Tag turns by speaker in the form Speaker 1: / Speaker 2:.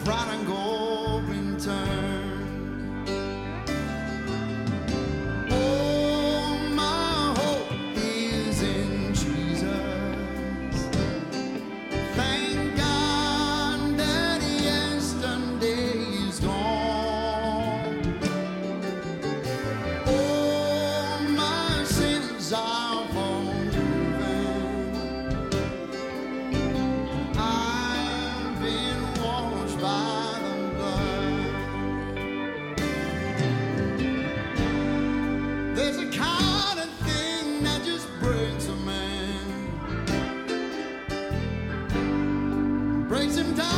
Speaker 1: prodigal return. Oh, my hope is in Jesus. Thank God that yesterday is gone. Oh, my sins are forgiven. I've been washed by the blood. There's a kind of thing that just breaks a man, breaks him down.